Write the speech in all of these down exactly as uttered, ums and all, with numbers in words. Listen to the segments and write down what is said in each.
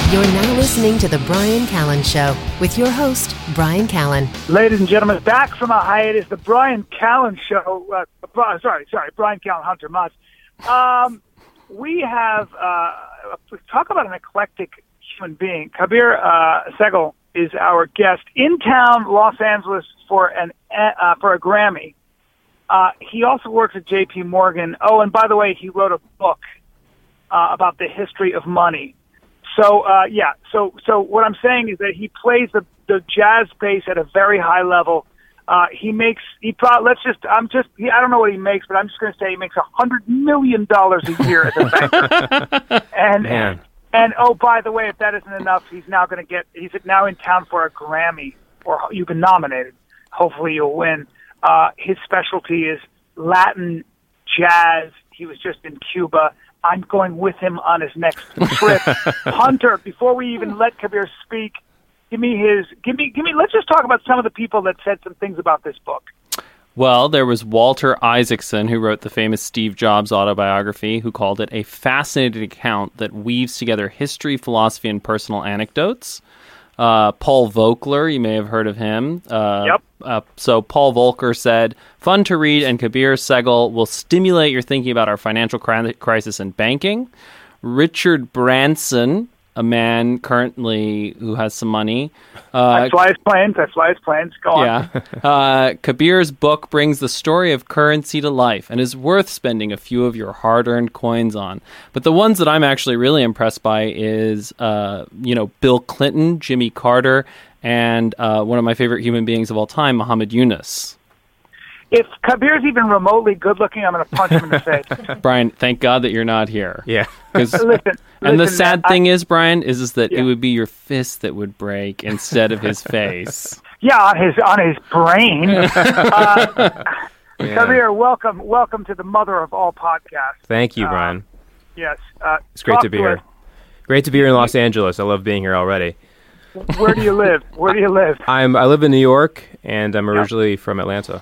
You're now listening to The Bryan Callen Show with your host, Bryan Callen. Ladies and gentlemen, back from a hiatus, The Bryan Callen Show. Uh, sorry, sorry, Bryan Callen, Hunter Mutz. Um, we have, uh, talk about an eclectic human being. Kabir uh, Sehgal is our guest in town, Los Angeles, for an uh, for a Grammy. Uh, he also works at J P Morgan. Oh, and by the way, he wrote a book uh, about the history of money. So, uh, yeah, so so what I'm saying is that he plays the, the jazz bass at a very high level. Uh, he makes, he probably, let's just, I'm just, he, I don't know what he makes, but I'm just going to say he makes one hundred million dollars a year as a banker. and, Man. and, oh, by the way, if that isn't enough, he's now going to get, he's now in town for a Grammy, or you've been nominated. Hopefully you'll win. Uh, his specialty is Latin jazz. He was just in Cuba. I'm going with him on his next trip. Hunter, before we even let Kabir speak, give me his, give me, give me, let's just talk about some of the people that said some things about this book. Well, there was Walter Isaacson, who wrote the famous Steve Jobs autobiography, who called it a fascinating account that weaves together history, philosophy, and personal anecdotes. Uh, Paul Volcker, you may have heard of him. Uh, yep. Uh, so Paul Volcker said, fun to read, and Kabir Sehgal will stimulate your thinking about our financial cri- crisis and banking. Richard Branson, a man currently who has some money. Uh, That's why it's planes. That's why it's planes. Go on. Yeah. Uh, Kabir's book brings the story of currency to life and is worth spending a few of your hard-earned coins on. But the ones that I'm actually really impressed by is, uh, you know, Bill Clinton, Jimmy Carter, and uh, one of my favorite human beings of all time, Muhammad Yunus. If Kabir's even remotely good-looking, I'm going to punch him in the face. Brian, thank God that you're not here. Yeah. listen, And the listen, sad man, thing I, is, Brian, is, is that yeah. it would be your fist that would break instead of his face. Yeah, on his on his brain. uh, Yeah. Kabir, welcome, welcome to the mother of all podcasts. Thank you, Uh, Brian. Yes, uh, It's great talk to be to here. us. Great to be here in Los Angeles. I love being here already. Where do you live? Where do you live? I'm I live in New York, and I'm originally from Atlanta.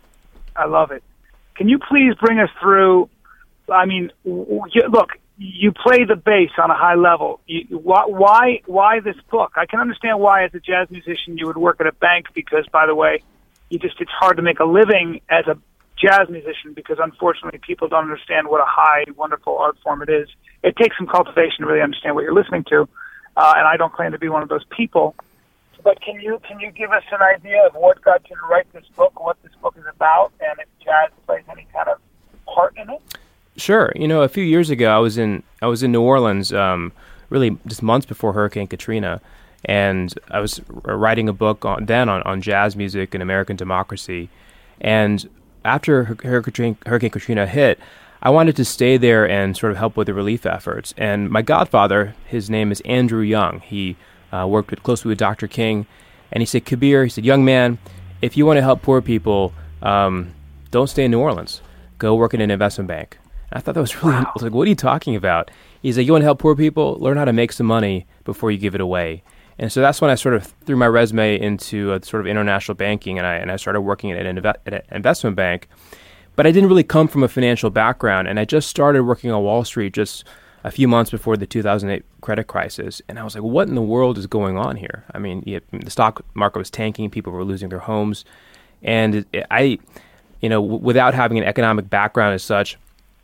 I love it. Can you please bring us through? I mean, w- w- look, you play the bass on a high level. You, why, why, why this book? I can understand why, as a jazz musician, you would work at a bank because, by the way, you just—it's hard to make a living as a jazz musician because, unfortunately, people don't understand what a high, wonderful art form it is. It takes some cultivation to really understand what you're listening to, uh, and I don't claim to be one of those people. But can you can you give us an idea of what got you to write this book, what this book is about, and if jazz plays any kind of part in it? Sure. You know, a few years ago, I was in I was in New Orleans, um, really just months before Hurricane Katrina, and I was writing a book on, then on, on jazz music and American democracy. And after Hurricane, Hurricane Katrina hit, I wanted to stay there and sort of help with the relief efforts. And my godfather, his name is Andrew Young. He uh, worked with, closely with Doctor King, and he said, Kabir, he said, young man, if you want to help poor people, um, don't stay in New Orleans. Go work in an investment bank. I thought that was really, I was like, what are you talking about? He's like, you want to help poor people? Learn how to make some money before you give it away. And so that's when I sort of threw my resume into a sort of international banking, and I and I started working at an, inve- at an investment bank. But I didn't really come from a financial background, and I just started working on Wall Street just a few months before the two thousand eight credit crisis. And I was like, what in the world is going on here? I mean, you know, the stock market was tanking, people were losing their homes. And it, it, I, you know, w- without having an economic background as such,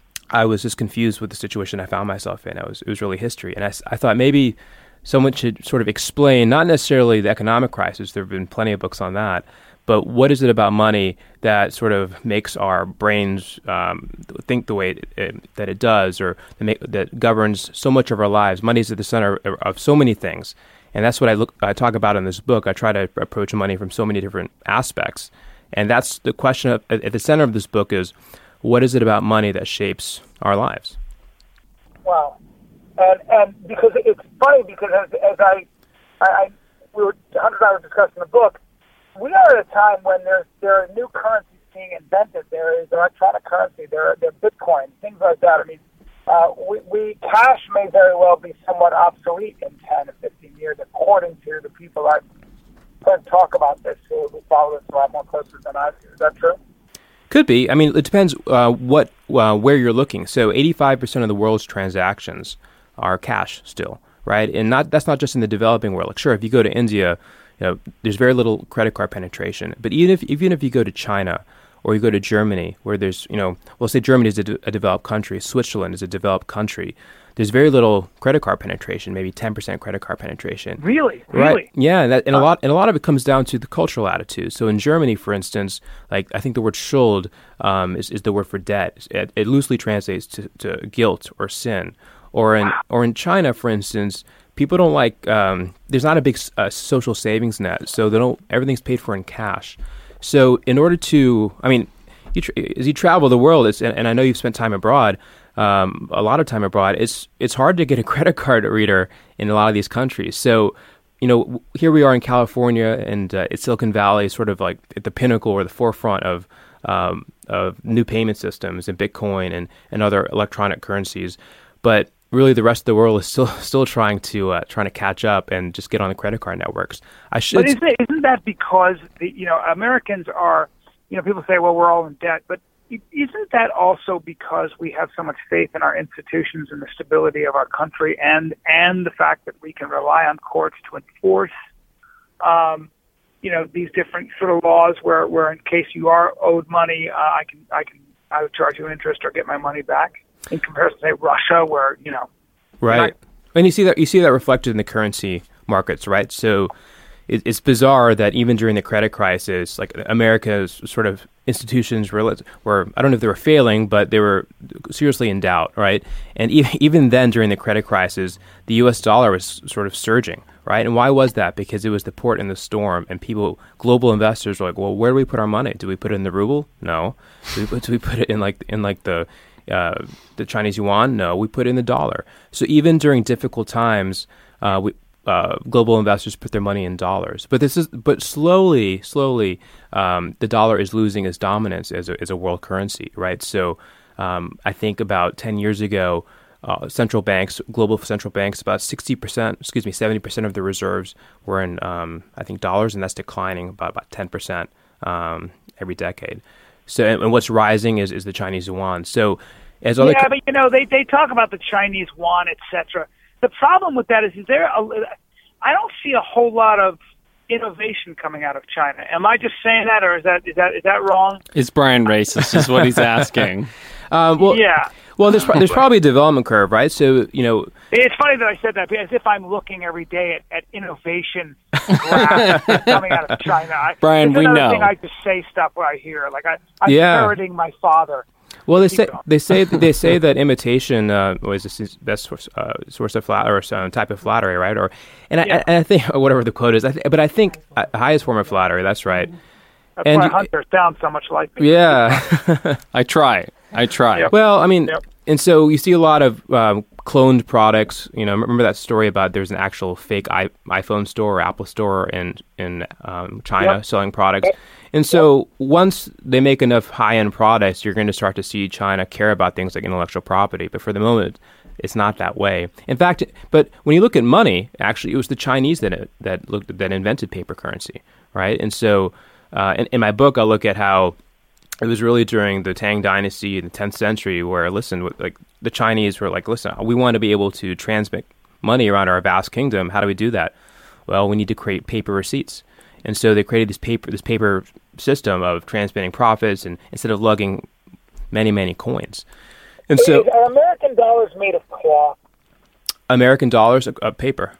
I was just confused with the situation I found myself in. I was, it was really history. And I, I thought maybe someone should sort of explain, not necessarily the economic crisis, there have been plenty of books on that, but what is it about money that sort of makes our brains um, think the way it, it, that it does, or that, make, that governs so much of our lives? Money is at the center of, of so many things. And that's what I look. I talk about in this book. I try to approach money from so many different aspects. And that's the question of, at the center of this book is, what is it about money that shapes our lives? Wow. And and because it's funny, because as, as I, I, I, we were, Hunter and I were discussing the book, we are at a time when there's, there are new currencies being invented. There is electronic currency, there are, there are Bitcoin, things like that. I mean, uh, we, we cash may very well be somewhat obsolete in ten or fifteen years, according to the people I've heard talk about this, who, who follow this a lot more closely than I do. Is that true? Could be. I mean, it depends uh, what uh, where you're looking. So eighty-five percent of the world's transactions are cash still, right? And not that's not just in the developing world. Like, sure, if you go to India, you know, there's very little credit card penetration. But even if even if you go to China or you go to Germany, where there's, you know, well, say Germany is a, de- a developed country, Switzerland is a developed country, there's very little credit card penetration, maybe ten percent credit card penetration. Really? Right. Really? Yeah, and, that, and Uh, a lot and a lot of it comes down to the cultural attitude. So in Germany, for instance, like I think the word Schuld um, is, is the word for debt. It, it loosely translates to, to guilt or sin. Or in or in China, for instance, people don't like. Um, there's not a big uh, social savings net, so they don't. Everything's paid for in cash. So in order to, I mean, you tra- as you travel the world, it's, and, and I know you've spent time abroad, um, a lot of time abroad. It's it's hard to get a credit card reader in a lot of these countries. So, you know, w- here we are in California, and uh, it's Silicon Valley, sort of like at the pinnacle or the forefront of um, of new payment systems and Bitcoin and and other electronic currencies, but really the rest of the world is still still trying to uh, trying to catch up and just get on the credit card networks. I should. But isn't, it, isn't that because the you know Americans are, you know, people say, well, we're all in debt, but isn't that also because we have so much faith in our institutions and the stability of our country, and and the fact that we can rely on courts to enforce, um, you know, these different sort of laws where, where in case you are owed money, uh, I can I can I would charge you interest or get my money back. In comparison to, say, Russia, where, you know... Right. And you see that you see that reflected in the currency markets, right? So it, it's bizarre that even during the credit crisis, like America's sort of institutions were, were, I don't know if they were failing, but they were seriously in doubt, right? And even, even then, during the credit crisis, the U S dollar was sort of surging, right? And why was that? Because it was the port in the storm, and people, global investors were like, well, where do we put our money? Do we put it in the ruble? No. Do we put, do we put it in like in like the... Uh, the Chinese yuan? No, we put in the dollar. So even during difficult times, uh, we, uh, global investors put their money in dollars. But this is, but slowly, slowly, um, the dollar is losing its dominance as a, as a world currency, right? So um, I think about ten years ago, uh, central banks, global central banks, about sixty percent, excuse me, seventy percent of the reserves were in, um, I think, dollars, and that's declining about about ten percent um, every decade. So, and what's rising is, is the Chinese yuan. So, as other yeah, co- but you know, they they talk about the Chinese yuan, et cetera. The problem with that is, is there? A, I don't see a whole lot of innovation coming out of China. Am I just saying that, or is that is that is that wrong? Is Brian racist? Is what he's asking. um, well, yeah. Well, there's there's probably a development curve, right? So, you know, it's funny that I said that, as if I'm looking every day at, at innovation graphs coming out of China. I, Brian, we know. Thing I just say stuff where I hear, like I, I'm yeah. parroting my father. Well, they say they say they say that imitation uh, is the best source, uh, source of flattery, or some type of flattery, right? Or, and I, yeah. and I think or whatever the quote is, I th- but I think uh, highest form of flattery. That's right. That's and why you, Hunter sounds so much like me. Yeah. I try. I try. Yep. Well, I mean, Yep. and so you see a lot of um, cloned products. You know, remember that story about there's an actual fake I- iPhone store or Apple store in in um, China Yep. selling products. And so once they make enough high-end products, you're going to start to see China care about things like intellectual property. But for the moment, it's not that way. In fact, but when you look at money, actually, it was the Chinese that that looked that invented paper currency, right? And so uh, in, in my book, I look at how it was really during the Tang Dynasty in the tenth century where, listen, like the Chinese were like, listen, we want to be able to transmit money around our vast kingdom. How do we do that? Well, we need to create paper receipts. And so they created this paper this paper system of transmitting profits, and instead of lugging many, many coins. And so, are American dollars made of cloth? American dollars, of uh, paper.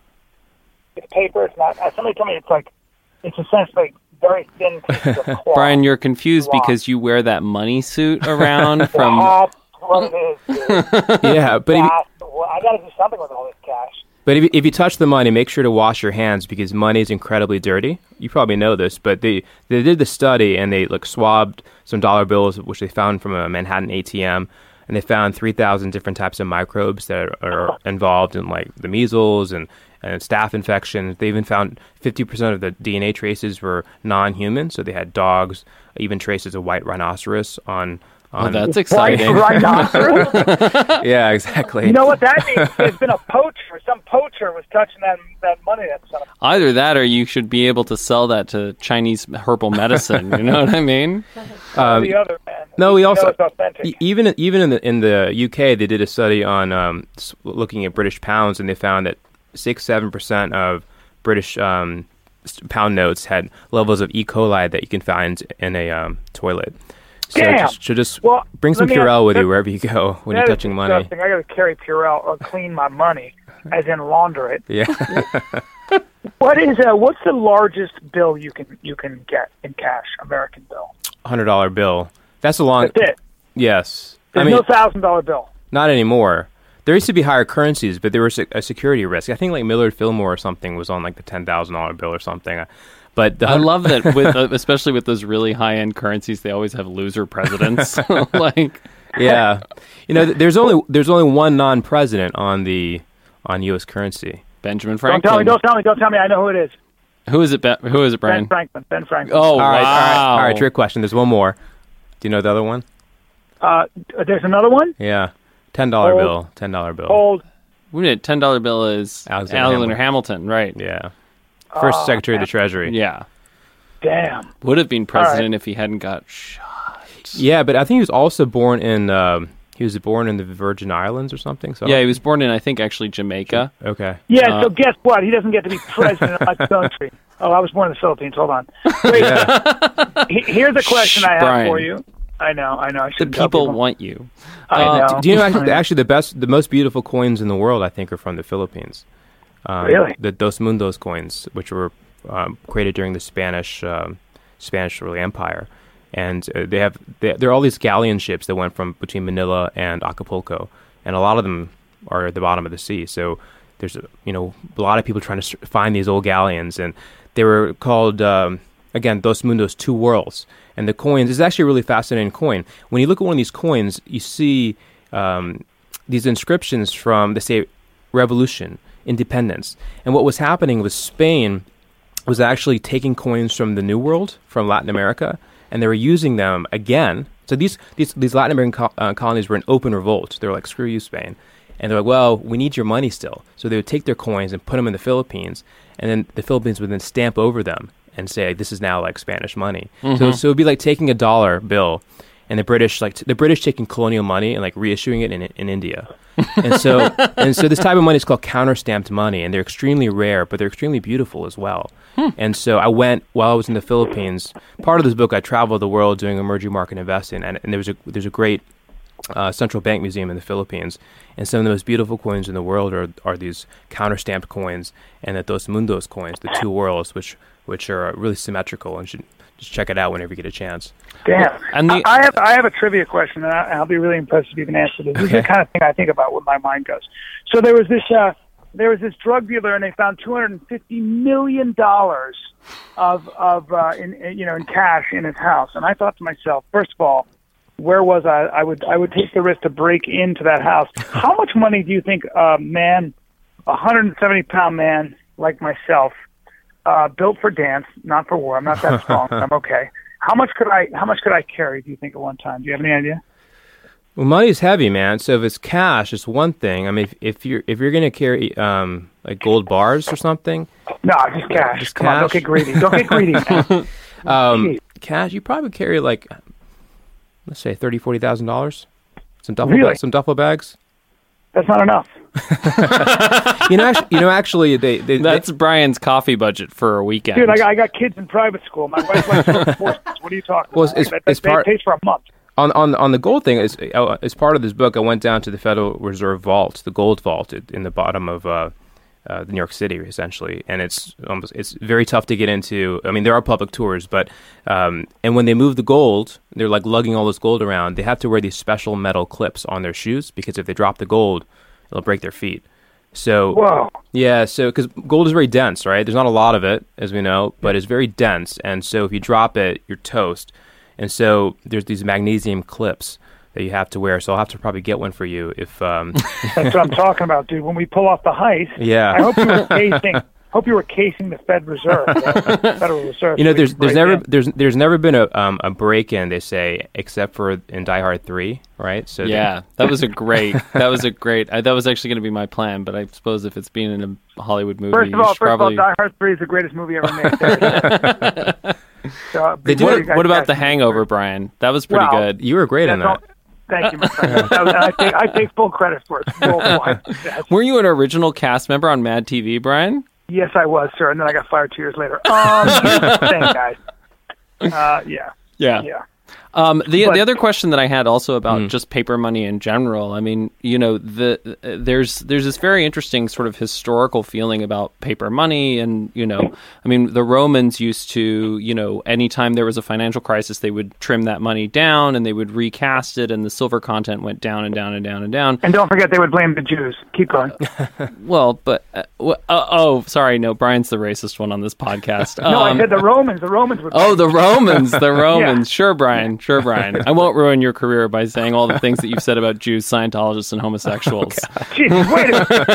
It's paper. It's not. Uh, somebody told me it's like it's essentially very thin pieces of cloth. Brian, you're confused cloth. because you wear that money suit around from. That's what it is. Dude. Yeah, but if you, That's, well, I got to do something with all this cash. but if you, if you touch the money, make sure to wash your hands because money is incredibly dirty. You probably know this, but they they did the study and they like swabbed some dollar bills, which they found from a Manhattan A T M. And they found three thousand different types of microbes that are involved in, like, the measles and, and staph infections. They even found fifty percent of the D N A traces were non-human. So they had dogs, even traces of white rhinoceros on... on Oh, that's exciting. Rhinoceros? Yeah, exactly. You know what that means? There's been a poacher. Some poacher was touching that that money. That's son of Either that or you should be able to sell that to Chinese herbal medicine. You know what I mean? Um, the other man. No, we You know also it's authentic. e- even even in the in the U K they did a study on um, s- looking at British pounds, and they found that six, seven percent of British um, pound notes had levels of E. coli that you can find in a um, toilet. So Damn. just, so just Well, bring some let me Purell ask- with you that- wherever you go when That you're is touching money. disgusting. I got to carry Purell or clean my money, as in launder it. Yeah. What is uh, what's the largest bill you can you can get in cash? American bill. Hundred dollar bill. That's a long. That's it. Yes. There's I mean, no thousand dollar bill. not anymore. There used to be higher currencies, but there was a, a security risk. I think like Millard Fillmore or something was on like the ten thousand dollar bill or something. But the I love that, with uh, especially with those really high end currencies, they always have loser presidents. Like, yeah, you know, th- there's only there's only one non president on the on U S currency. Benjamin Don't tell me. Franklin. Don't tell me. Don't tell me. I know who it is. Who is it? Ben, who is it, Brian? Ben Franklin. Ben Franklin. Oh, All right, wow. all right, all right. Trick question. There's one more. Do you know the other one? Uh, there's another one. Yeah, ten dollar Old. bill. Ten dollar bill. Old. We did ten dollar bill is Alexander Alexander Hamilton, right? Yeah, first Oh, Secretary of the Treasury. Yeah. Damn. Would have been president if he hadn't got shot. Yeah, but I think he was also born in um, he was born in the Virgin Islands or something. So Yeah, he was born in, I think, actually Jamaica. okay. Yeah. Uh, so guess what? He doesn't get to be president of my country. Oh, I was born in the Philippines. Hold on. Wait. he- Here's a question I have Brian. for you. I know. I know. I The shouldn't tell people want you. I Uh, know. Do you know actually, actually the best, the most beautiful coins in the world? I think are from the Philippines. Um, Really? The Dos Mundos coins, which were um, created during the Spanish um, Spanish really empire, and uh, they have they, there are all these galleon ships that went from between Manila and Acapulco, and a lot of them are at the bottom of the sea. So there's a, you know a lot of people trying to s- find these old galleons, and they were called um, again Dos Mundos, two worlds. And the coins is actually a really fascinating coin. When you look at one of these coins, you see um, these inscriptions from, they say, revolution, independence. And what was happening was Spain was actually taking coins from the New World, from Latin America, and they were using them again. So these these, these Latin American co- uh, colonies were in open revolt. They were like, screw you, Spain. And they're like, well, we need your money still. So they would take their coins and put them in the Philippines, and then the Philippines would then stamp over them and say, this is now like Spanish money. So so it'd be like taking a dollar bill and the British like t- the British taking colonial money and like reissuing it in in India. And so and so this type of money is called counter-stamped money, and they're extremely rare, but they're extremely beautiful as well. And so I went while I was in the Philippines. Part of this book, I traveled the world doing emerging market investing, and, and there was a there's a great uh, central bank museum in the Philippines, and some of the most beautiful coins in the world are are these counter-stamped coins, and the Dos Mundos coins, the two worlds, which which are really symmetrical, and should just check it out whenever you get a chance. Damn. And the- I, I have I have a trivia question, and I, I'll be really impressed if you can answer this. This is the kind of thing I think about when my mind goes. So there was this uh, there was this drug dealer, and they found two hundred fifty million dollars of of uh, in, in you know in cash in his house, and I thought to myself, first of all, where was I? I would I would take the risk to break into that house. How much money do you think a man, a one hundred seventy pound man like myself, uh, built for dance, not for war? I'm not that strong. I'm okay. How much could I? How much could I carry? Do you think at one time? Do you have any idea? Well, money's heavy, man. So if it's cash, it's one thing. I mean, if, if you're if you're gonna carry um, like gold bars or something, No, just cash. Just Come on, don't cash? get greedy. Don't get greedy. man. um, Jeez. cash, you probably carry like, let's say thirty, forty thousand dollars. Some duffel, Really? ba- some duffel bags. That's not enough. You know, actually, you know, actually, they, they That's Brian's coffee budget for a weekend. Dude, I got, I got kids in private school. My wife likes to sports. What are you talking Well, about? it's- that, it's that part- pays for a month. On on on the gold thing, as uh, as part of this book, I went down to the Federal Reserve Vault, the gold vault, it- in the bottom of uh, uh, New York City, essentially, and it's almost it's very tough to get into. I mean, there are public tours, but um, and when they move the gold, they're like lugging all this gold around. They have to wear these special metal clips on their shoes because if they drop the gold, it'll break their feet. So Whoa. yeah, so because gold is very dense, right? There's not a lot of it, as we know, but it's very dense, and so if you drop it, you're toast. And so there's these magnesium clips that you have to wear. So I'll have to probably get one for you if. Um, That's what I'm talking about, dude. When we pull off the heist, Yeah. I hope you were casing. Hope you were casing the Fed Reserve, the Federal Reserve. you know, so we there's can there's break never in. there's there's never been a um, a break in, they say, except for in Die Hard three, right? So Yeah, that was a great. That was a great. I, that was actually going to be my plan, but I suppose if it's being in a Hollywood movie, First of you all, should first probably. of all, Die Hard three is the greatest movie ever made. so, They do before it- you guys What about ask The me- Hangover, Brian? That was pretty Well, good. you were great in That's that. all- Thank you, my friend. That was, I, take, I take full credit for it. Worldwide. Were you an original cast member on Mad T V, Brian? Yes, I was, sir, and then I got fired two years later. Um, thanks, guys. Uh, yeah. Yeah. Yeah. Um, the But- the other question that I had also about Mm. just paper money in general. I mean, you know, the uh, there's there's this very interesting sort of historical feeling about paper money, and you know, I mean, the Romans used to, you know, anytime there was a financial crisis, they would trim that money down and they would recast it, and the silver content went down and down and down and down. And don't forget, they would blame the Jews. Keep going. Well, but uh, w- uh, oh, sorry, no, Brian's the racist one on this podcast. no, I Um, said the Romans. The Romans would. Oh, the Romans, the Romans. Sure, Brian. Sure, Brian. I won't ruin your career by saying all the things that you've said about Jews, Scientologists, and homosexuals. Jesus, wait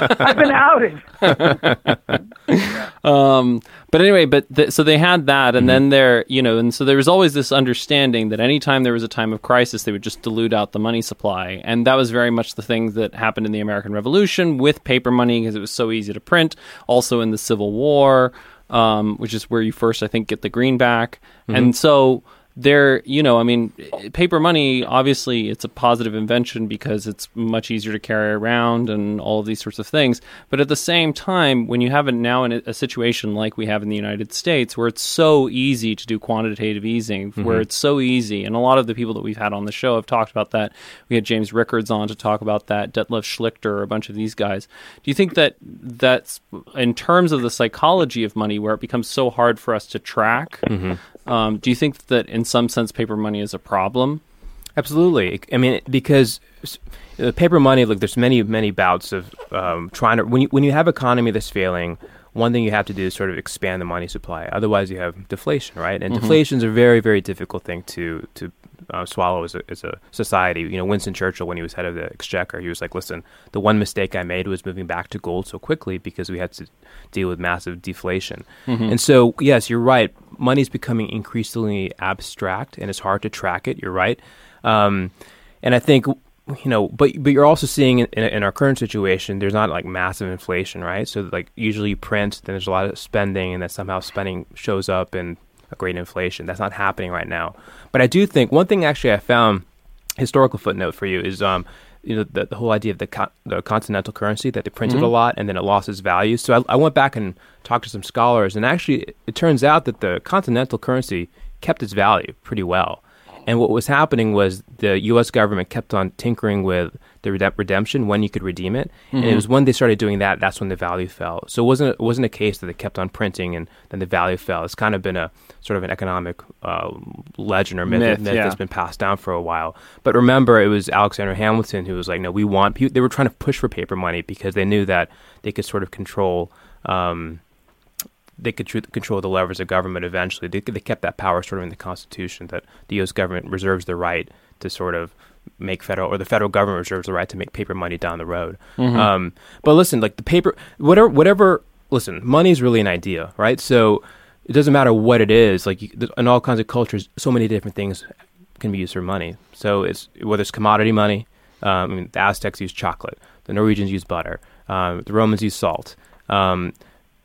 a minute. I've been outed. Um, but anyway, but th- so they had that, and Mm-hmm. then there, you know, and so there was always this understanding that anytime there was a time of crisis, they would just dilute out the money supply, and that was very much the thing that happened in the American Revolution with paper money because it was so easy to print. Also in the Civil War, um, which is where you first, I think, get the greenback, Mm-hmm. and so. There, you know, I mean, paper money, obviously, it's a positive invention because it's much easier to carry around and all of these sorts of things. But at the same time, when you have it now in a, a situation like we have in the United States, where it's so easy to do quantitative easing, Mm-hmm. where it's so easy, and a lot of the people that we've had on the show have talked about that. We had James Rickards on to talk about that, Detlef Schlichter, a bunch of these guys. Do you think that that's, in terms of the psychology of money, where it becomes so hard for us to track, Mm-hmm. Um, do you think that in some sense paper money is a problem? Absolutely. I mean, because uh, paper money, look, there's many, many bouts of um, trying to, when you, when you have economy that's failing, one thing you have to do is sort of expand the money supply. Otherwise, you have deflation, right? And Mhm. deflation is a very, very difficult thing to to uh, swallow as a, as a society. You know, Winston Churchill, when he was head of the Exchequer, he was like, listen, the one mistake I made was moving back to gold so quickly because we had to deal with massive deflation. Mhm. And so, yes, you're right. Money's becoming increasingly abstract, and it's hard to track it. You're right. Um, and I think, you know, but but you're also seeing in, in, in our current situation, there's not like massive inflation, right? So like usually you print, then there's a lot of spending, and then somehow spending shows up in a great inflation. That's not happening right now. But I do think one thing actually I found, historical footnote for you, is um, you know, the, the whole idea of the co- the continental currency, that they printed Mhm. a lot and then it lost its value. So I, I went back and talked to some scholars, and actually it, it turns out that the continental currency kept its value pretty well. And what was happening was the U S government kept on tinkering with the redemp- redemption, when you could redeem it. And it Mhm. was when they started doing that, that's when the value fell. So it wasn't, it wasn't a case that they kept on printing and then the value fell. It's kind of been a sort of an economic uh, legend or myth, Myth, myth yeah. that's been passed down for a while. But remember, it was Alexander Hamilton who was like, no, we want, pe-. they were trying to push for paper money because they knew that they could sort of control, um, they could tr- control the levers of government eventually. They, they kept that power sort of in the Constitution, that the U S government reserves the right to sort of make federal, or the federal government reserves the right to make paper money down the road. Mhm. Um, but listen, like the paper, whatever, whatever, listen, money is really an idea, right? So it doesn't matter what it is. Like you, in all kinds of cultures, so many different things can be used for money. So it's whether it's commodity money. Um, I mean, the Aztecs use chocolate. The Norwegians use butter. Um, the Romans use salt. Um,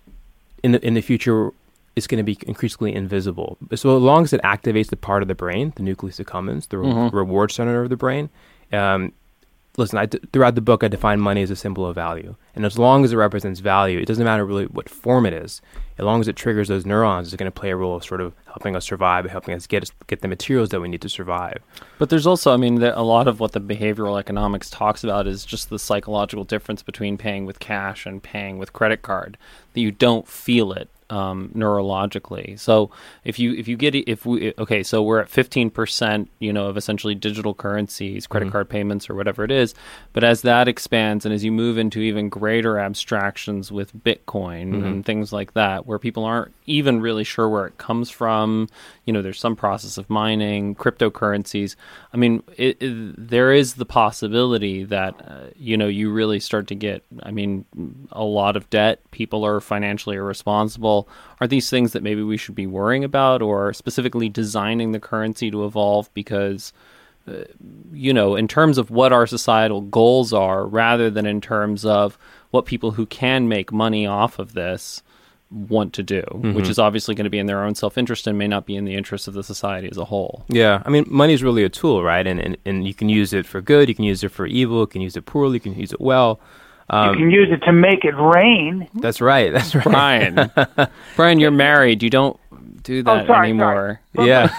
in the in the future, it's going to be increasingly invisible. So as long as it activates the part of the brain, the nucleus accumbens, the re- Mhm. reward center of the brain. Um, listen, I d- throughout the book, I define money as a symbol of value, and as long as it represents value, it doesn't matter really what form it is. As long as it triggers those neurons, it's going to play a role of sort of helping us survive, helping us get us, get the materials that we need to survive. But there's also, I mean, there, a lot of what the behavioral economics talks about is just the psychological difference between paying with cash and paying with credit card, that you don't feel it um, neurologically. So if you if you get if we okay, so we're at fifteen percent, you know, of essentially digital currencies, credit Mhm. card payments or whatever it is. But as that expands and as you move into even greater abstractions with Bitcoin Mhm. and things like that, where people aren't even really sure where it comes from, you know, there's some process of mining, cryptocurrencies. I mean, it, it, there is the possibility that, uh, you know, you really start to get, I mean, a lot of debt. People are financially irresponsible. Are these things that maybe we should be worrying about, or specifically designing the currency to evolve because, uh, you know, in terms of what our societal goals are, rather than in terms of what people who can make money off of this, want to do, mm-hmm. which is obviously going to be in their own self-interest and may not be in the interest of the society as a whole. Yeah, I mean, money is really a tool, right? And, and and you can use it for good, you can use it for evil, you can use it poorly, you can use it well. Um, you can use it to make it rain. That's right, that's right. Brian, Brian, you're married. You don't do that oh, sorry, anymore. Sorry. Yeah.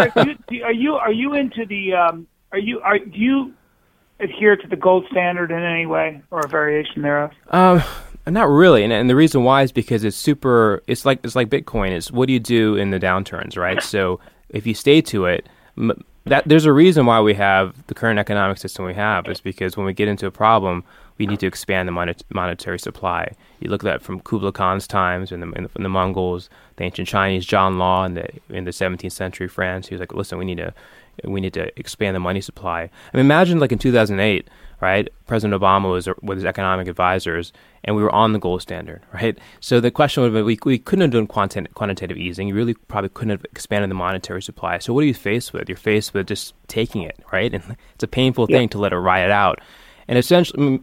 are you are you into the? Um, are you are do you adhere to the gold standard in any way or a variation thereof? Um. Not really, and, and the reason why is because it's super. It's like it's like Bitcoin. It's what do you do in the downturns, right? So if you stay to it, m- that there's a reason why we have the current economic system we have. Is because when we get into a problem, we need to expand the monet- monetary supply. You look at that from Kublai Khan's times, and the, in the, in the Mongols, the ancient Chinese, John Law, in the in the seventeenth century France. He was like, listen, we need to we need to expand the money supply. I mean, imagine like in two thousand eight. Right, President Obama was with his economic advisors, and we were on the gold standard. Right, so the question would be, we we couldn't have done quanti- quantitative easing. You really probably couldn't have expanded the monetary supply. So what are you faced with? You're faced with just taking it, right? And it's a painful thing yeah. to let it riot out. And essentially, I mean,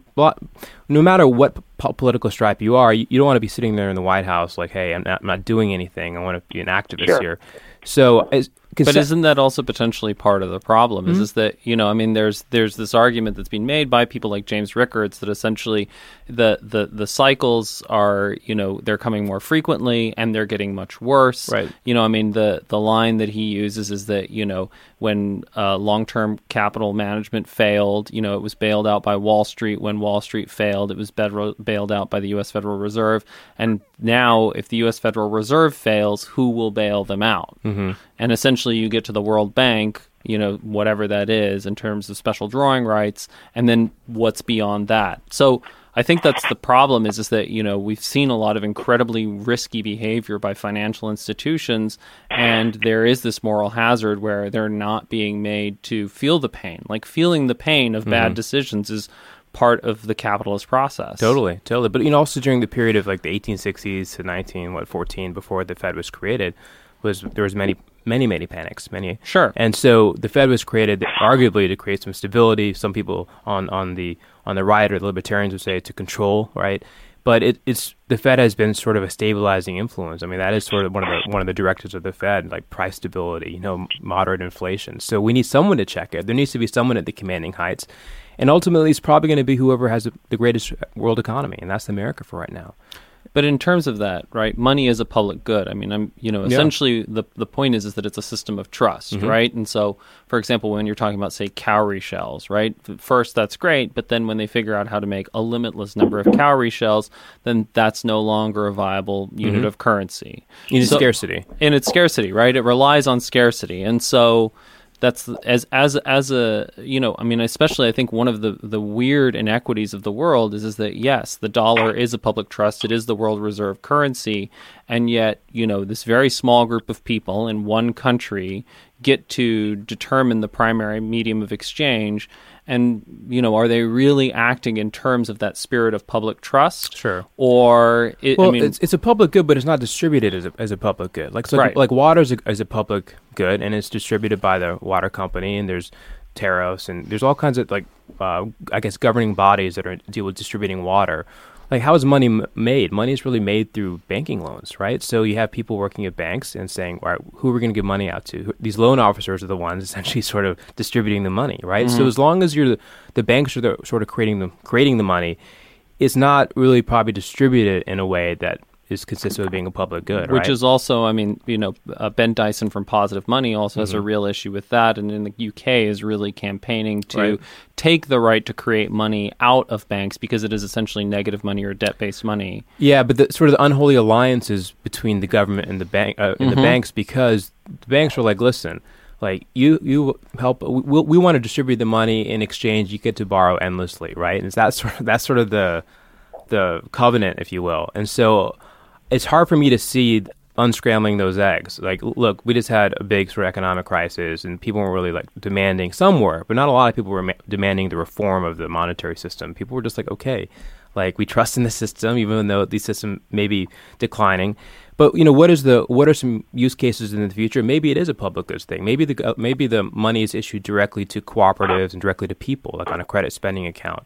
no matter what po- political stripe you are, you, you don't want to be sitting there in the White House like, hey, I'm not, I'm not doing anything. I want to be an activist sure. here. So, as, but isn't that also potentially part of the problem? Mm-hmm. Is, is that, you know, I mean, there's there's this argument that's been made by people like James Rickards that essentially the, the, the cycles are, you know, they're coming more frequently and they're getting much worse. Right. You know, I mean, the, the line that he uses is that, you know, when uh, long-term capital management failed, you know, it was bailed out by Wall Street. When Wall Street failed, it was bedro- bailed out by the U S Federal Reserve. And now, if the U S Federal Reserve fails, who will bail them out? Mm-hmm. And essentially, you get to the World Bank, you know, whatever that is in terms of special drawing rights, and then what's beyond that. So I think that's the problem is, is that, you know, we've seen a lot of incredibly risky behavior by financial institutions, and there is this moral hazard where they're not being made to feel the pain. Like feeling the pain of mm-hmm. bad decisions is part of the capitalist process. Totally, totally. But, you know, also during the period of like the eighteen sixties to nineteen, what, fourteen, before the Fed was created, was there was many, many, many panics, many. Sure. And so the Fed was created arguably to create some stability. Some people on, on the on the right or the libertarians would say to control, right? But it, it's the Fed has been sort of a stabilizing influence. I mean, that is sort of one of the one of the directives of the Fed, like price stability, you know, moderate inflation. So we need someone to check it. There needs to be someone at the commanding heights. And ultimately, it's probably going to be whoever has the greatest world economy, and that's America for right now. But in terms of that, right, money is a public good. I mean, I'm, you know, essentially yeah. the the point is is that it's a system of trust, mm-hmm. right? And so, for example, when you're talking about, say, cowrie shells, right? First, that's great, but then when they figure out how to make a limitless number of cowrie shells, then that's no longer a viable unit mm-hmm. of currency. You need so, scarcity. And it's scarcity, right? It relies on scarcity. And so that's as as as a, you know, I mean, especially I think one of the, the weird inequities of the world is is that, yes, the dollar is a public trust. It is the world reserve currency. And yet, you know, this very small group of people in one country get to determine the primary medium of exchange. And, you know, are they really acting in terms of that spirit of public trust? Sure. Or, it, well, I mean, it's, it's a public good, but it's not distributed as a, as a public good. Like, so right. like water is a, is a public good, and it's distributed by the water company, and there's tariffs, and there's all kinds of, like, uh, I guess, governing bodies that are deal with distributing water. Like, how is money m- made? Money is really made through banking loans, right? So you have people working at banks and saying, all right, who are we going to give money out to? These loan officers are the ones essentially sort of distributing the money, right? Mm-hmm. So as long as you're the, the banks are the, sort of creating the, creating the money, it's not really probably distributed in a way that is consistent with being a public good, Which right? is also, I mean, you know, uh, Ben Dyson from Positive Money also has mm-hmm. a real issue with that, and in the U K is really campaigning to right. take the right to create money out of banks because it is essentially negative money or debt-based money. Yeah, but the sort of the unholy alliances between the government and the bank, uh, and mm-hmm. the banks, because the banks are like, listen, like you, you help. We, we want to distribute the money in exchange. You get to borrow endlessly, right? And it's that sort of, that's sort of the the covenant, if you will, and so. It's hard for me to see unscrambling those eggs. Like, look, we just had a big sort of economic crisis, and people were really like demanding, some were, but not a lot of people were ma- demanding the reform of the monetary system. People were just like, okay, like we trust in the system, even though the system may be declining. But you know, what is the what are some use cases in the future? Maybe it is a public goods thing. Maybe the uh, maybe the money is issued directly to cooperatives and directly to people, like on a credit spending account.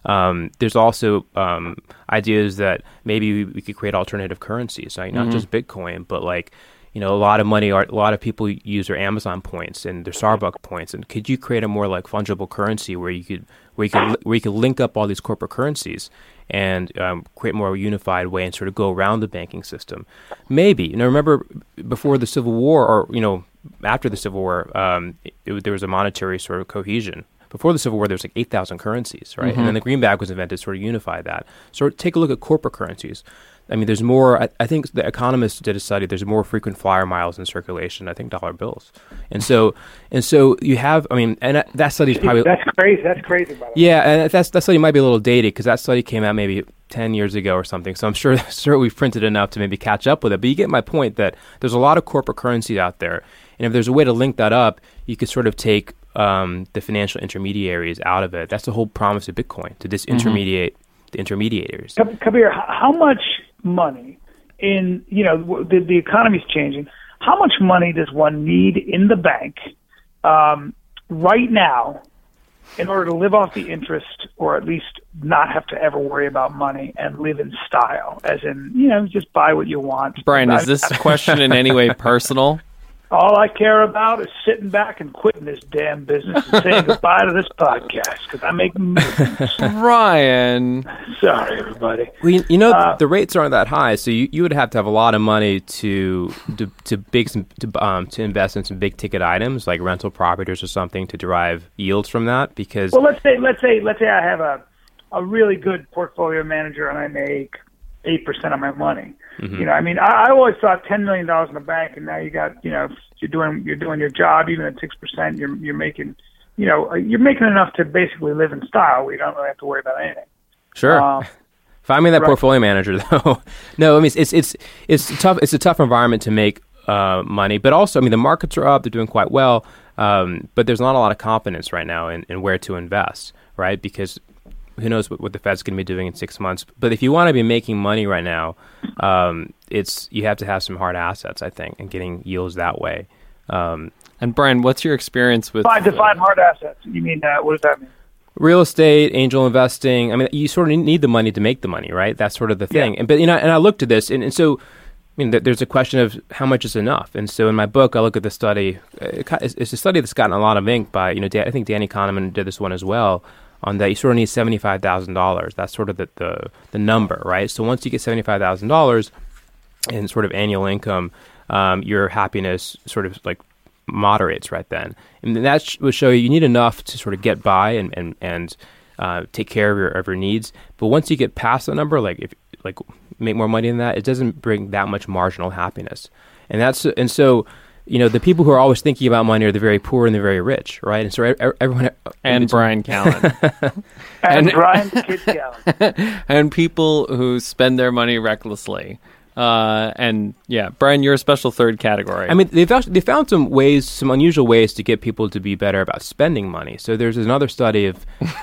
Um, there's also um, ideas that maybe we, we could create alternative currencies, right? Not Mm-hmm. just Bitcoin, but like, you know, a lot of money, are, a lot of people use their Amazon points and their Starbucks points. And could you create a more like fungible currency where you could, where you could, where you could link up all these corporate currencies and um, create more unified way and sort of go around the banking system? Maybe. You know, remember before the Civil War, or you know, after the Civil War, um, it, it, there was a monetary sort of cohesion. Before the Civil War, there was like eight thousand currencies, right? Mm-hmm. And then the greenback was invented to sort of unify that. So take a look at corporate currencies. I mean, there's more, I, I think the Economist did a study, there's more frequent flyer miles in circulation, I think, dollar bills. And so, and so you have, I mean, and that, that study's probably... That's crazy. That's crazy, by the way. Yeah, and that's, that study might be a little dated because that study came out maybe ten years ago or something. So I'm sure, sure we've printed enough to maybe catch up with it. But you get my point that there's a lot of corporate currencies out there. And if there's a way to link that up, you could sort of take um, the financial intermediaries out of it. That's the whole promise of Bitcoin, to disintermediate mm-hmm. the intermediators. Kabir, how much money in, you know, the, the economy's changing. How much money does one need in the bank um, right now in order to live off the interest, or at least not have to ever worry about money and live in style, as in, you know, just buy what you want? Brian, is this question in any way personal? All I care about is sitting back and quitting this damn business and saying goodbye to this podcast because I'm making millions. Brian. Sorry, everybody. Well, you, you know, Uh, the rates aren't that high, so you, you would have to have a lot of money to to to big some, to um to invest in some big ticket items like rental properties or something to derive yields from that. Because Well, let's say let's say let's say I have a a really good portfolio manager and I make eight percent of my money. Mm-hmm. You know, I mean, I, I always thought ten million dollars in the bank, and now you got, you know, you're doing you're doing your job even at six percent. You're you're making, you know, you're making enough to basically live in style. We don't really have to worry about anything. sure. Um, Find me that right. portfolio manager, though. No, I mean it's it's it's tough. It's a tough environment to make uh, money, but also, I mean, the markets are up; they're doing quite well. Um, but there's not a lot of confidence right now in, in where to invest, right? Because who knows what, what the Fed's going to be doing in six months? But if you want to be making money right now, um, it's you have to have some hard assets, I think, and getting yields that way. Um, And Brian, what's your experience with... Define, define hard assets. You mean, uh, what does that mean? Real estate, angel investing. I mean, you sort of need the money to make the money, right? That's sort of the thing. Yeah. And but you know, and I looked at this, and, and so, I mean, th- there's a question of how much is enough. And so, in my book, I look at the study. Uh, it's, it's a study that's gotten a lot of ink by, you know, Dan, I think Danny Kahneman did this one as well. On that, you sort of need seventy-five thousand dollars. That's sort of the, the the number, right? So once you get seventy-five thousand dollars in sort of annual income, um, your happiness sort of like moderates right then. And that sh- will show you you need enough to sort of get by and and and uh, take care of your of your needs. But once you get past the number, like if like make more money than that, it doesn't bring that much marginal happiness. And that's and so. You know, the people who are always thinking about money are the very poor and the very rich, right? And so everyone... And Brian Callen. And, and Brian Kid Callen. And people who spend their money recklessly. Uh, and yeah, Brian, you're a special third category. I mean, they've actually, they found some ways, some unusual ways to get people to be better about spending money. So there's another study of...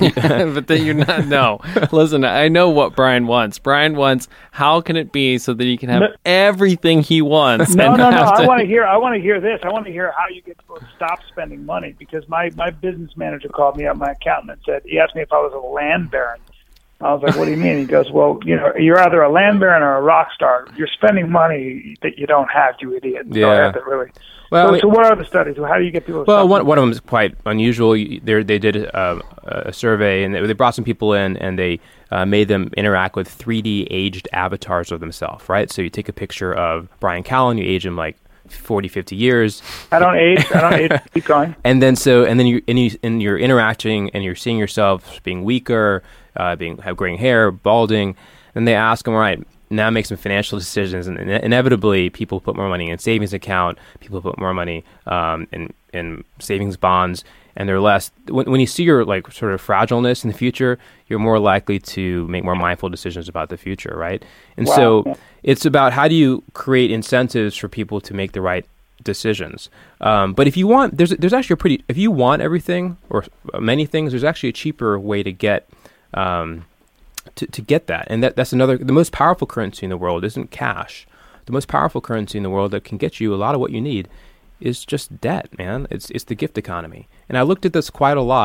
But then you're not... No. Listen, I know what Brian wants. Brian wants, how can it be so that he can have No. everything he wants? No, and no, no. have I to- want to hear. I want to hear this. I want to hear how you get people to stop spending money. Because my my business manager called me up, my accountant, and said he asked me if I was a land baron. I was like, "What do you mean?" He goes, "Well, you know, you're either a land baron or a rock star. You're spending money that you don't have, you idiot." So I Yeah. have to really. Well, so, I mean- so what are the studies? How do you get people? To Well, stop one, one of them is quite unusual. You- They they did uh, a survey, and they, they brought some people in, and they uh, made them interact with three D aged avatars of themselves, right? So you take a picture of Brian Callen, you age him like forty, fifty years, I don't age. I don't age. Keep going. and then so and then you and, you, and you're interacting, and you're seeing yourself being weaker, uh, being have graying hair, balding. Then they ask them, all right, now make some financial decisions, and ine- inevitably people put more money in savings account, people put more money um, in in savings bonds, and they're less. When, when you see your like sort of fragileness in the future, you're more likely to make more mindful decisions about the future, right? And Wow. so it's about how do you create incentives for people to make the right decisions. Um, but if you want, there's there's actually a pretty if you want everything or many things, there's actually a cheaper way to get. Um, To, to get that. And that, that's another, the most powerful currency in the world isn't cash. The most powerful currency in the world that can get you a lot of what you need is just debt, man. It's it's the gift economy. And I looked at this quite a lot.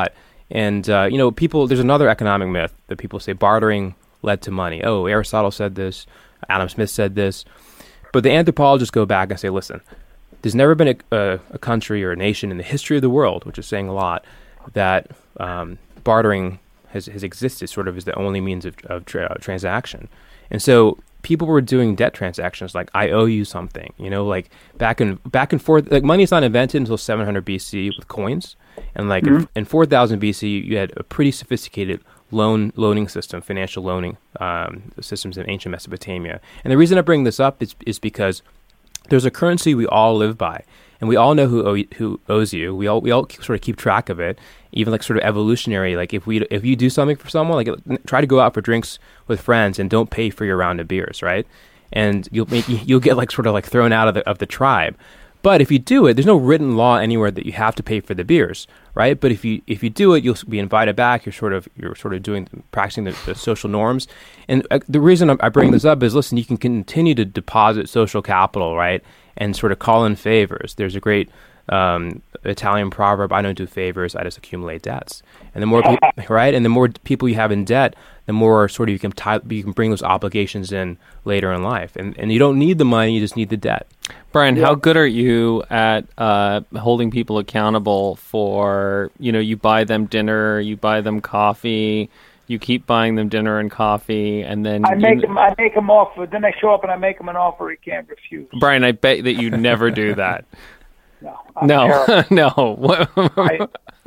And, uh, you know, people, there's another economic myth that people say bartering led to money. Oh, Aristotle said this, Adam Smith said this. But the anthropologists go back and say, listen, there's never been a, a, a country or a nation in the history of the world, which is saying a lot, that um, bartering has, has existed sort of as the only means of, of tra- transaction. And so people were doing debt transactions like, I owe you something, you know, like back and back and forth. Like money is not invented until seven hundred B C with coins. And like mm-hmm. in, in four thousand B C, you had a pretty sophisticated loan loaning system, financial loaning um, systems in ancient Mesopotamia. And the reason I bring this up is, is because there's a currency we all live by, and we all know who owe, who owes you. We all we all sort of keep track of it, even like sort of evolutionary. Like if we if you do something for someone, like try to go out for drinks with friends and don't pay for your round of beers, right? And you'll make, you'll get like sort of like thrown out of the of the tribe. But if you do it, there's no written law anywhere that you have to pay for the beers, right? But if you if you do it, you'll be invited back. You're sort of you're sort of doing practicing the, the social norms. And uh, the reason I bring this up is, listen, you can continue to deposit social capital, right, and sort of call in favors. There's a great um, Italian proverb: "I don't do favors; I just accumulate debts." And the more people, right, and the more people you have in debt, the more sort of you can tie, you can bring those obligations in later in life. And and you don't need the money; you just need the debt. Brian, yeah. How good are you at uh, holding people accountable for, you know, you buy them dinner, you buy them coffee, you keep buying them dinner and coffee, and then I make you, them. I make them offer. Then I show up and I make them an offer he can't refuse. Brian, I bet that you never do that. no, I'm no, no. I,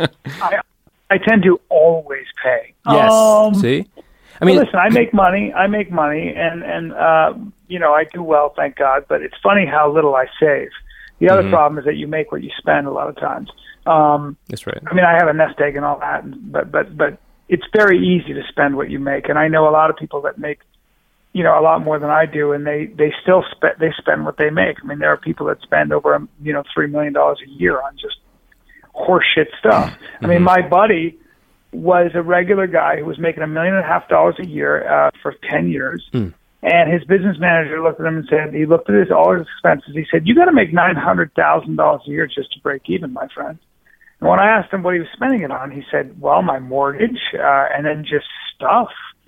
I I tend to always pay. Yes. Um, See, I mean, well, listen, I make money. I make money, and and uh, you know, I do well, thank God. But it's funny how little I save. The other mm-hmm. problem is that you make what you spend a lot of times. Um, That's right. I mean, I have a nest egg and all that, but but but it's very easy to spend what you make. And I know a lot of people that make, you know, a lot more than I do, and they they still spend they spend what they make. I mean, there are people that spend over you know three million dollars a year on just horseshit stuff. Mm-hmm. I mean, my buddy was a regular guy who was making a million and a half dollars a year uh, for ten years. Mm. And his business manager looked at him and said, he looked at his, all his expenses. He said, you got to make nine hundred thousand dollars a year just to break even, my friend. And when I asked him what he was spending it on, he said, well, my mortgage, uh, and then just stuff.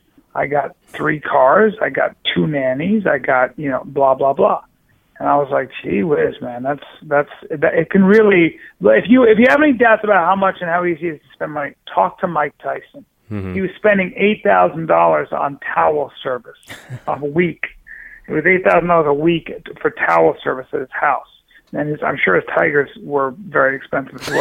I got three cars. I got two nannies. I got, you know, blah, blah, blah. And I was like, gee whiz, man, that's, that's, that, it can really, if you, if you have any doubts about how much and how easy it is to spend money, talk to Mike Tyson. Mm-hmm. He was spending eight thousand dollars on towel service a week. It was eight thousand dollars a week for towel service at his house. And his, I'm sure his tigers were very expensive as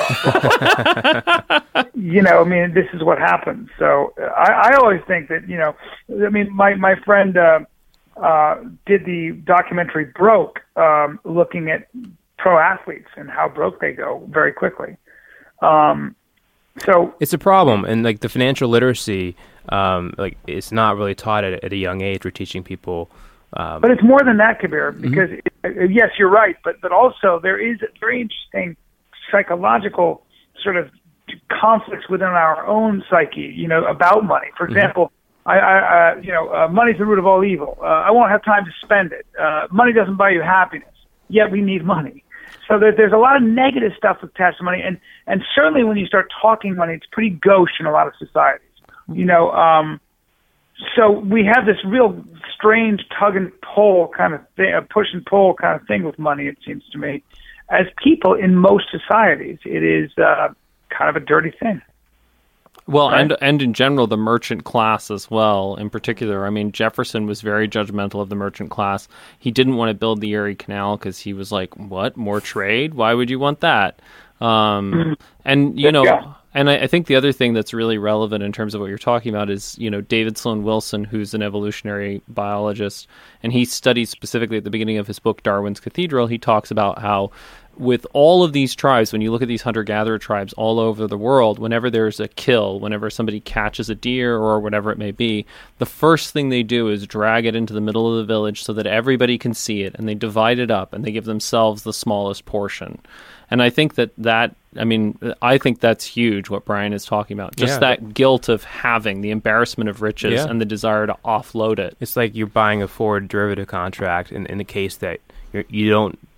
well. You know, I mean, this is what happens. So I, I always think that, you know, I mean, my, my friend uh, uh, did the documentary Broke, um, looking at pro athletes and how broke they go very quickly. Um So it's a problem, and like the financial literacy, um, like it's not really taught at, at a young age. We're teaching people, um, but it's more than that, Kabir. Because mm-hmm. it, yes, you're right, but but also there is a very interesting psychological sort of conflicts within our own psyche, you know, about money. For example, mm-hmm. I, I, I, you know, uh, money's the root of all evil. Uh, I won't have time to spend it. Uh, money doesn't buy you happiness. Yet we need money. So there, there's a lot of negative stuff attached to money, and, and certainly when you start talking money, it's pretty gauche in a lot of societies. You know, um, so we have this real strange tug and pull kind of thing, push and pull kind of thing with money, it seems to me. As people in most societies, it is uh, kind of a dirty thing. Well, right? and and in general, the merchant class as well, in particular. I mean, Jefferson was very judgmental of the merchant class. He didn't want to build the Erie Canal because he was like, what, more trade? Why would you want that? Um, and, you know, yeah. and I, I think the other thing that's really relevant in terms of what you're talking about is, you know, David Sloan Wilson, who's an evolutionary biologist, and he studies specifically at the beginning of his book, Darwin's Cathedral, he talks about how with all of these tribes, when you look at these hunter-gatherer tribes all over the world, whenever there's a kill, whenever somebody catches a deer or whatever it may be, the first thing they do is drag it into the middle of the village so that everybody can see it, and they divide it up, and they give themselves the smallest portion. And I think that that, I mean, I think that's huge, what Brian is talking about. Just yeah. that guilt of having, the embarrassment of riches, yeah. and the desire to offload it. It's like you're buying a Ford derivative contract in, in the case that you're, you don't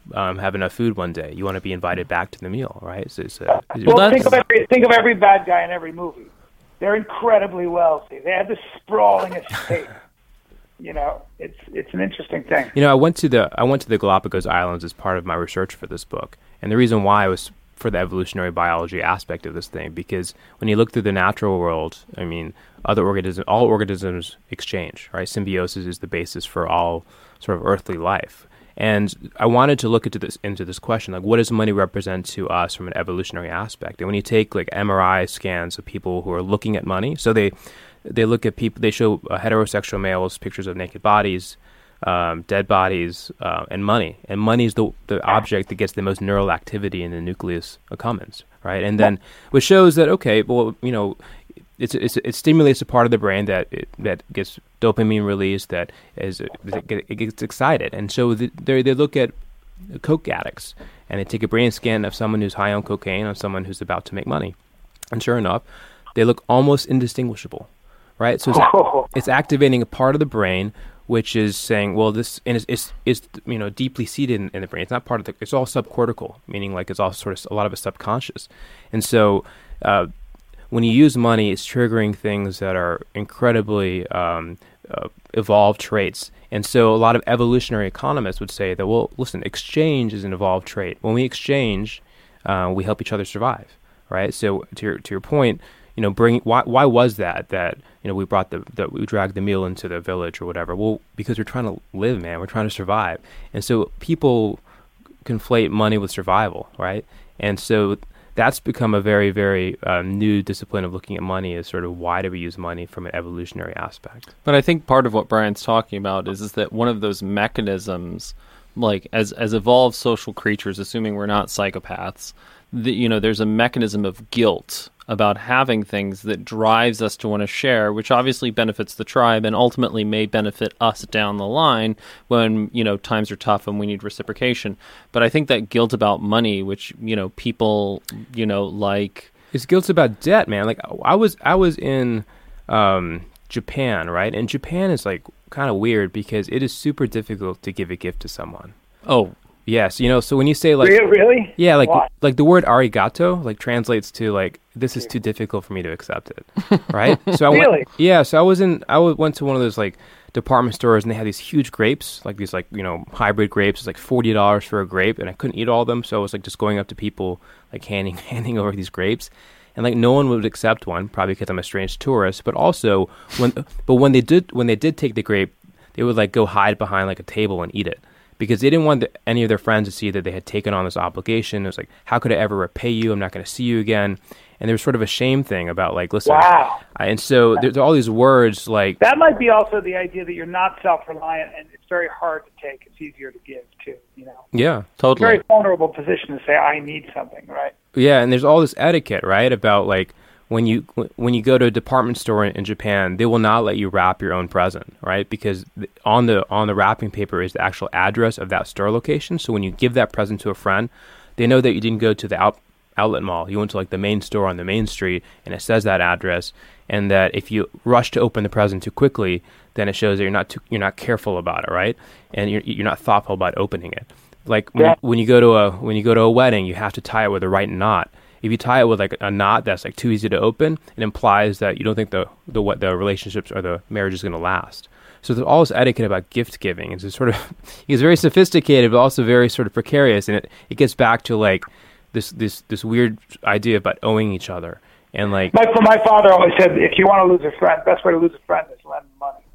um, have enough food one day. You want to be invited back to the meal, right? It's, it's a, it's, well, think of every think of every bad guy in every movie. They're incredibly wealthy. They have this sprawling estate. You know, it's it's an interesting thing. You know, I went to the I went to the Galapagos Islands as part of my research for this book, and the reason why was for the evolutionary biology aspect of this thing, because when you look through the natural world, I mean, other organisms, all organisms exchange, right? Symbiosis is the basis for all sort of earthly life. And I wanted to look into this into this question, like, what does money represent to us from an evolutionary aspect? And when you take like M R I scans of people who are looking at money, so they they look at people, they show uh, heterosexual males pictures of naked bodies, um, dead bodies, uh, and money. And money is the the object that gets the most neural activity in the nucleus accumbens, right? And then, which shows that, okay, well, you know, it's, it's it stimulates a part of the brain that it, that gets dopamine released, that is it gets excited. And so the, they they look at coke addicts, and they take a brain scan of someone who's high on cocaine, on someone who's about to make money, and sure enough, they look almost indistinguishable, right? So it's, Oh. it's activating a part of the brain which is saying, well, this and it's, it's, it's you know deeply seated in, in the brain. It's not part of the. It's all subcortical, meaning like it's all sort of a lot of it subconscious, and so. Uh, When you use money, it's triggering things that are incredibly um, uh, evolved traits. And so a lot of evolutionary economists would say that, well, listen, exchange is an evolved trait. When we exchange, uh, we help each other survive, right? So to your to your point, you know, bring why why was that that you know we brought the, the we dragged the meal into the village or whatever? Well, because we're trying to live, man. We're trying to survive, and so people conflate money with survival, right? And so. That's become a very, very um, new discipline of looking at money, is sort of why do we use money from an evolutionary aspect. But I think part of what Brian's talking about is, is that one of those mechanisms, like as, as evolved social creatures, assuming we're not psychopaths, the, you know, there's a mechanism of guilt about having things that drives us to want to share, which obviously benefits the tribe and ultimately may benefit us down the line when, you know, times are tough and we need reciprocation. But I think that guilt about money, which, you know, people, you know, like... It's guilt about debt, man. Like, I was I was in um, Japan, right? And Japan is, like, kind of weird because it is super difficult to give a gift to someone. Oh, yes. You know, so when you say, like... Really? Yeah, like Why? like the word arigato, like, translates to, like, this is too difficult for me to accept it, right? So I Really? went, yeah, so I was in, I w- went to one of those, like, department stores, and they had these huge grapes, like these, like, you know, hybrid grapes. It's like forty dollars for a grape, and I couldn't eat all of them, so I was, like, just going up to people, like, handing handing over these grapes. And, like, no one would accept one, probably because I'm a strange tourist, but also, when but when they did when they did take the grape, they would, like, go hide behind, like, a table and eat it. Because they didn't want the, any of their friends to see that they had taken on this obligation. It was like, how could I ever repay you? I'm not going to see you again. And there was sort of a shame thing about, like, listen. Wow. I, and so there's all these words like... That might be also the idea that you're not self-reliant, and it's very hard to take. It's easier to give, too, you know? Yeah, totally. Very vulnerable position to say, I need something, right? yeah, and there's all this etiquette, right, about, like, when you when you go to a department store in, in Japan, they will not let you wrap your own present, right? Because on the on the wrapping paper is the actual address of that store location. So when you give that present to a friend, they know that you didn't go to the out, outlet mall. You went to, like, the main store on the main street, and it says that address. And that if you rush to open the present too quickly, then it shows that you're not too, you're not careful about it, right? And you're you're not thoughtful about opening it. Like when, Yeah. you, when you go to a when you go to a wedding, you have to tie it with the right knot. If you tie it with, like, a knot that's, like, too easy to open, it implies that you don't think the the what the relationships or the marriage is going to last. So there's all this etiquette about gift giving. It's sort of it's very sophisticated, but also very sort of precarious, and it, it gets back to, like, this this this weird idea about owing each other and, like, My, my father always said, if you want to lose a friend, best way to lose a friend is lend them money.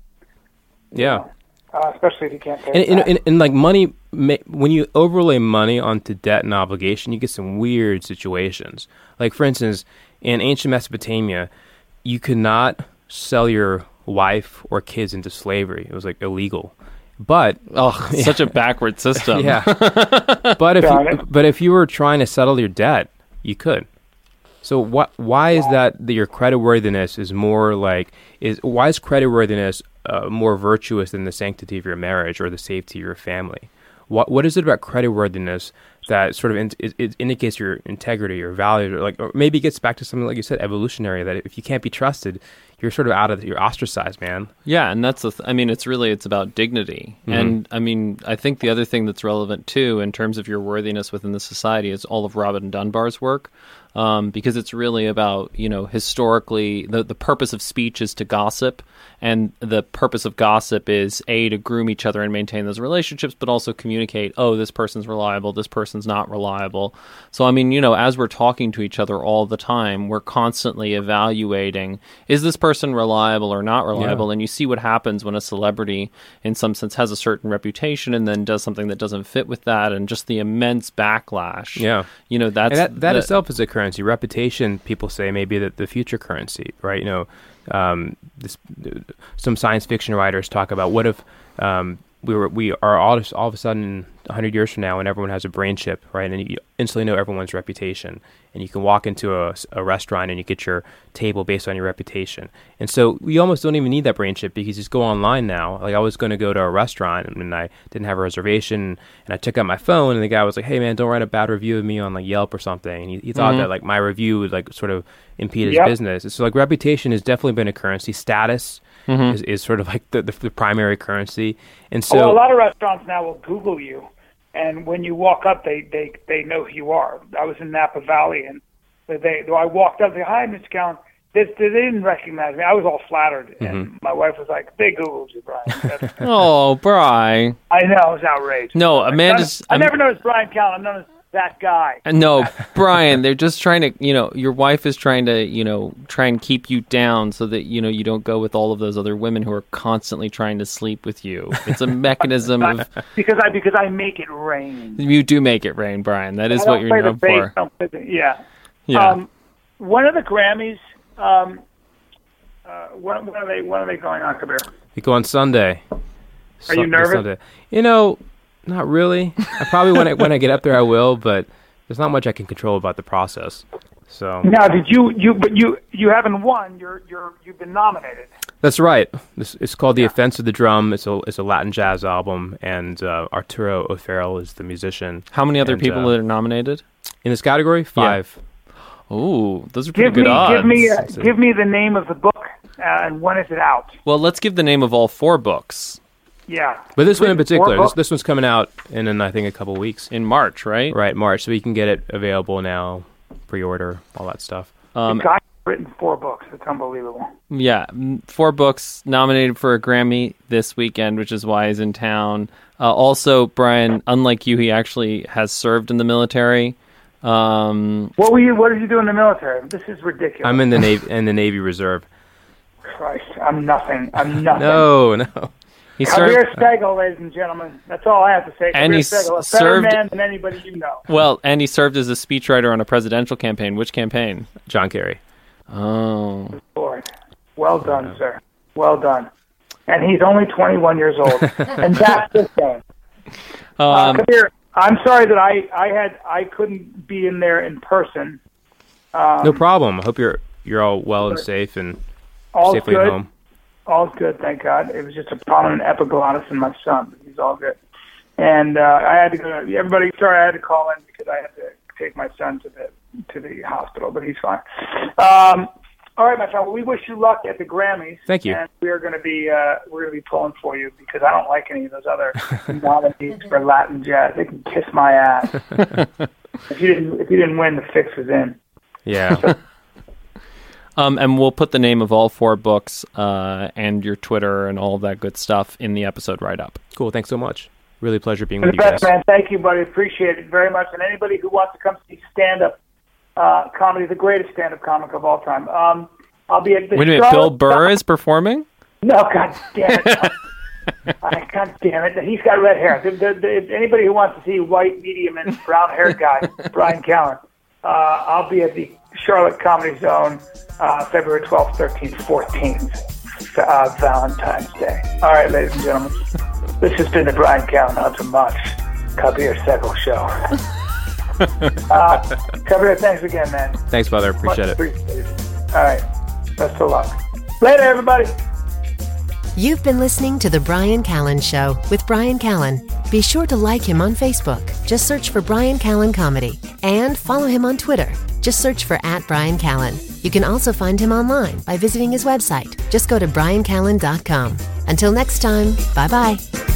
yeah. Uh, especially if you can't pay And, it and, back. and, and like money, ma- when you overlay money onto debt and obligation, you get some weird situations. Like, for instance, in ancient Mesopotamia, you could not sell your wife or kids into slavery. It was, like, illegal. But oh, such a backward system. yeah, but if Got you, it. but if you were trying to settle your debt, you could. So what? Why is that, that your creditworthiness is more like is why is creditworthiness uh, more virtuous than the sanctity of your marriage or the safety of your family? what what is it about creditworthiness that sort of in, it, it indicates your integrity or value, or like, or maybe it gets back to something like you said, evolutionary, that if you can't be trusted, you're sort of out of, you're ostracized, man. Yeah, and that's the th- I mean, it's really, it's about dignity. Mm-hmm. And I mean, I think the other thing that's relevant too, in terms of your worthiness within the society, is all of Robin Dunbar's work. Um, because it's really about, you know, historically, the, the purpose of speech is to gossip, and the purpose of gossip is, A, to groom each other and maintain those relationships, but also communicate, oh, this person's reliable, this person's not reliable. So, I mean, you know, as we're talking to each other all the time, we're constantly evaluating, is this person reliable or not reliable? Yeah. And you see what happens when a celebrity, in some sense, has a certain reputation and then does something that doesn't fit with that, and just the immense backlash. Yeah. You know, that's... And that that the, itself is a currency. Reputation, people say, may be the, the future currency, right? You know, um, this, some science fiction writers talk about, what if um, we were we are all all of a sudden one hundred years from now, and everyone has a brain chip, right? And you instantly know everyone's reputation, and you can walk into a, a restaurant and you get your table based on your reputation. And so we almost don't even need that brain chip, because you just go online now. Like, I was going to go to a restaurant and I didn't have a reservation, and I took out my phone, and the guy was like, "Hey man, don't write a bad review of me on like Yelp or something." And he, he thought mm-hmm. that like my review would like sort of impede his yep. business. And so like reputation has definitely been a currency. Status mm-hmm. is, is sort of like the, the, the primary currency. And so oh, a lot of restaurants now will Google you. And when you walk up, they, they, they know who you are. I was in Napa Valley, and they, I walked up, they said, "Hi, Mister Callen." They, they didn't recognize me. I was all flattered. Mm-hmm. And my wife was like, "They Googled you, Brian." Oh, Brian. I know, it was outrageous. No, Amanda's... I, I never noticed Brian Callen. I'm known as that guy. No, Brian, they're just trying to, you know, your wife is trying to, you know, try and keep you down so that, you know, you don't go with all of those other women who are constantly trying to sleep with you. It's a mechanism of... Because I because I make it rain. You do make it rain, Brian. That is what you're known for. Yeah. Yeah. Um, one of the Grammys, um, uh, when, when, are they, when are they going on, Kabir? They go on Sunday. Are Su- you nervous? Sunday. You know... Not really. I probably when I when I get up there I will, but there's not much I can control about the process. So now, did you you but you you haven't won? You're you're you've been nominated. That's right. This it's called The yeah. Offense of the Drum. It's a it's a Latin jazz album, and uh, Arturo O'Farrell is the musician. How many other and, people uh, are nominated in this category? Five. Yeah. Oh, those are pretty give good me, odds. Give me uh, give me the name of the book uh, and when is it out? Well, let's give the name of all four books. Yeah. But this one in particular, this, this one's coming out in, in, I think, a couple weeks. In March, right? Right, March. So you can get it available now, pre-order, all that stuff. Um, the guy's written four books. It's unbelievable. Yeah, four books nominated for a Grammy this weekend, which is why he's in town. Uh, also, Brian, unlike you, he actually has served in the military. Um, what were you? What did you do in the military? This is ridiculous. I'm in the Navy, in the Navy Reserve. Christ, I'm nothing. I'm nothing. No, no. He Kabir Steggall, ladies and gentlemen. That's all I have to say. And Kabir he Steggall, a served, better man than anybody you know. Well, and he served as a speechwriter on a presidential campaign. Which campaign? John Kerry. Oh. Lord. Well done, yeah. sir. Well done. And he's only twenty-one years old. And that's the thing. Um, uh, Kabir, I'm sorry that I, I had I couldn't be in there in person. Um, no problem. I hope you're you're all well and safe and safely good. at home. All's good, thank God. It was just a prominent epiglottis in my son, but he's all good. And uh, I had to go. Everybody, sorry, I had to call in because I had to take my son to the to the hospital, but he's fine. Um, all right, my friend. Well, we wish you luck at the Grammys. Thank you. And we are going to be uh, we're going to be pulling for you because I don't like any of those other nominees for Latin jazz. They can kiss my ass. if you didn't if you didn't win, the fix was in. Yeah. So, Um, and we'll put the name of all four books uh, and your Twitter and all of that good stuff in the episode write-up. Cool. Thanks so much. Really a pleasure being the with you best, guys. Man. Thank you, buddy. Appreciate it very much. And anybody who wants to come see stand-up uh, comedy, the greatest stand-up comic of all time. Um, I'll be at the Wait a minute, Charlotte Bill Burr is performing? No, God damn it. I, God damn it. He's got red hair. The, the, the, anybody who wants to see white, medium, and brown-haired guy, Brian Callen, uh, I'll be at the Charlotte Comedy Zone uh, February twelfth, thirteenth, fourteenth, uh, Valentine's Day. All right, ladies and gentlemen, this has been the Brian Callen Hunter Much Kabir Steggall Show. uh, Kabir, thanks again, man. Thanks, brother. Appreciate Much it. Appreciated. All right, best of luck. Later, everybody. You've been listening to The Brian Callen Show with Brian Callen. Be sure to like him on Facebook. Just search for Bryan Callen Comedy. And follow him on Twitter. Just search for at Bryan Callen. You can also find him online by visiting his website. Just go to bryan callen dot com. Until next time, bye-bye.